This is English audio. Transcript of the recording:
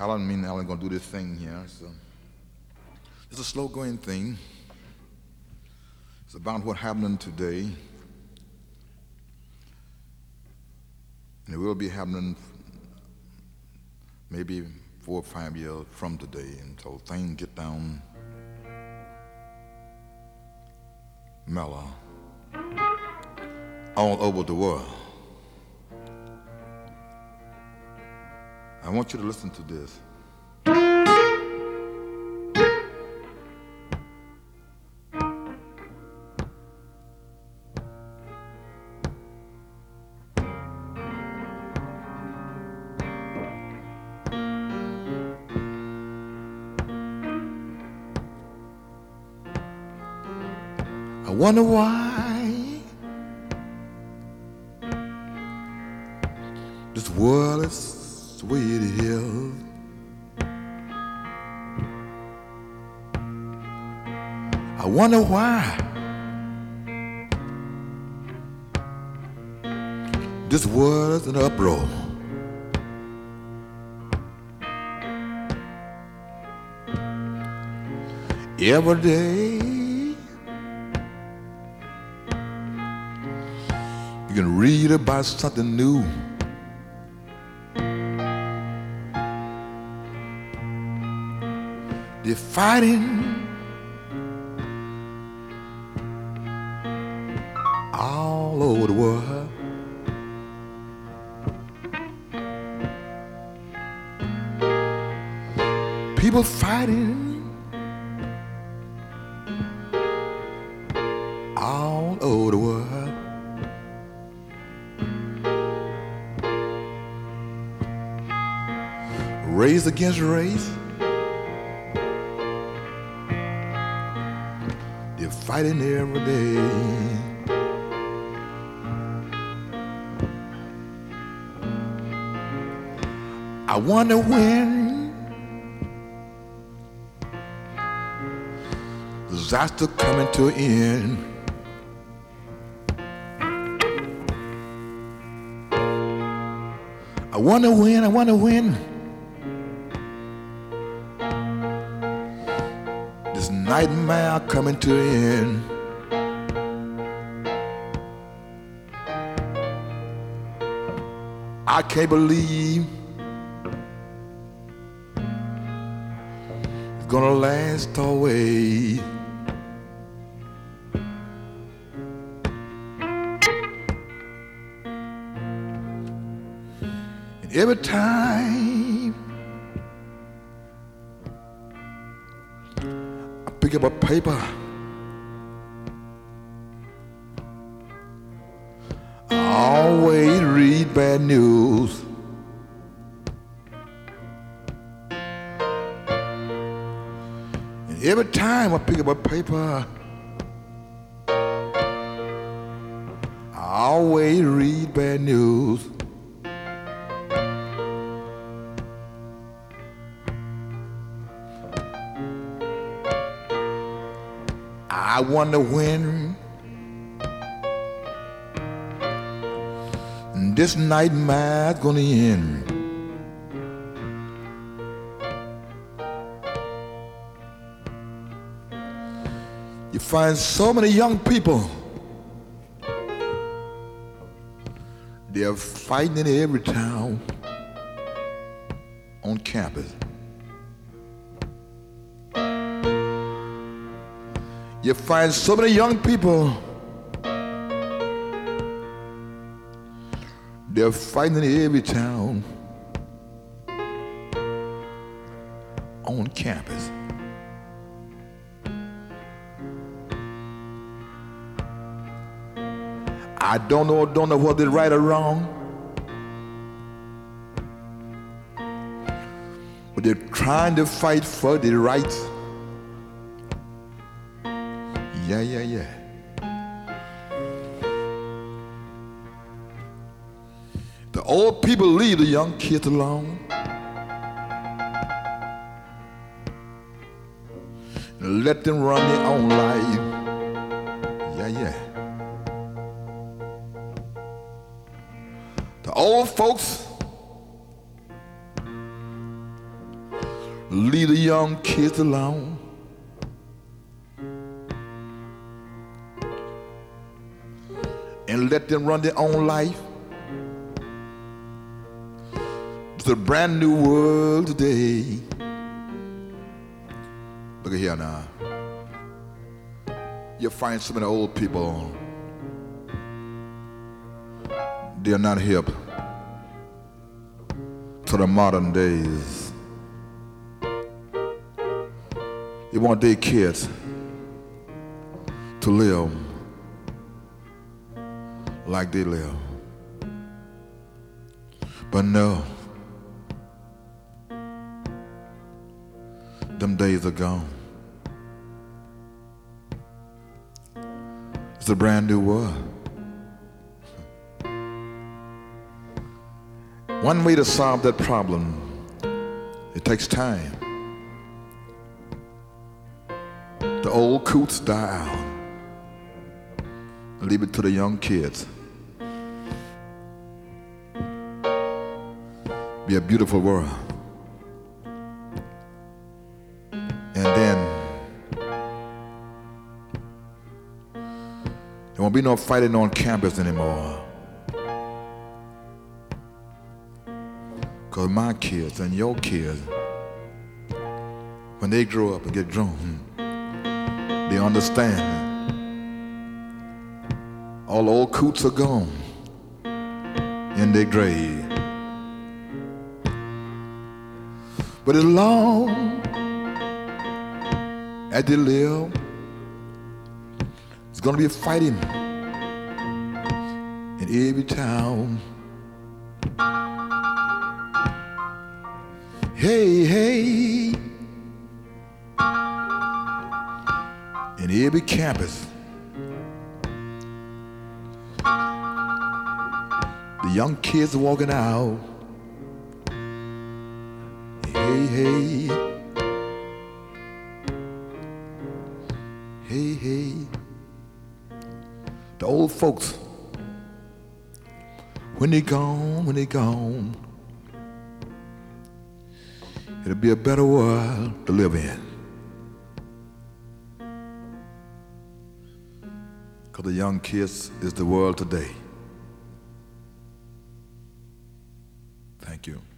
Alan, me and Alan gonna do this thing here. So it's a slow going thing. It's about what happening today. And it will be happening maybe 4 or 5 years from today until things get down mellow all over the world. I want you to listen to this. I wonder why this world is the way it is. I wonder why this world is an uproar. Every day you can read about something new. They're fighting all over the world. People fighting all over the world. Race against race. They're fighting every day. I wonder when disaster coming to an end. I wonder when this nightmare coming to an end. I can't believe it's gonna last always. And every time I pick up a paper, I always read bad news. And every time I pick up a paper, I always read bad news. I wonder when this nightmare's gonna end. You find so many young people, they're fighting in every town on campus. You find so many young people, they're fighting in every town on campus. I don't know whether it's right or wrong, but they're trying to fight for their rights. Yeah. The old people leave the young kids alone and let them run their own life. Yeah. The old folks leave the young kids alone. And let them run their own life. It's a brand new world today. Look at here now. You'll find so many old people. They're not hip to the modern days. They want their kids to live like they live. But no, them days are gone. It's a brand new world. One way to solve that problem, it takes time. The old coots die out. Leave it to the young kids. Be a beautiful world. And then there won't be no fighting on campus anymore. Because my kids and your kids, when they grow up and get grown, they understand all old coots are gone in their grave. But as long as they live, it's going to be fighting in every town. Hey, hey, in every campus. The young kids walking out. Hey, hey, hey, hey. The old folks, when they gone, it'll be a better world to live in. Because the young kids is the world today. Thank you.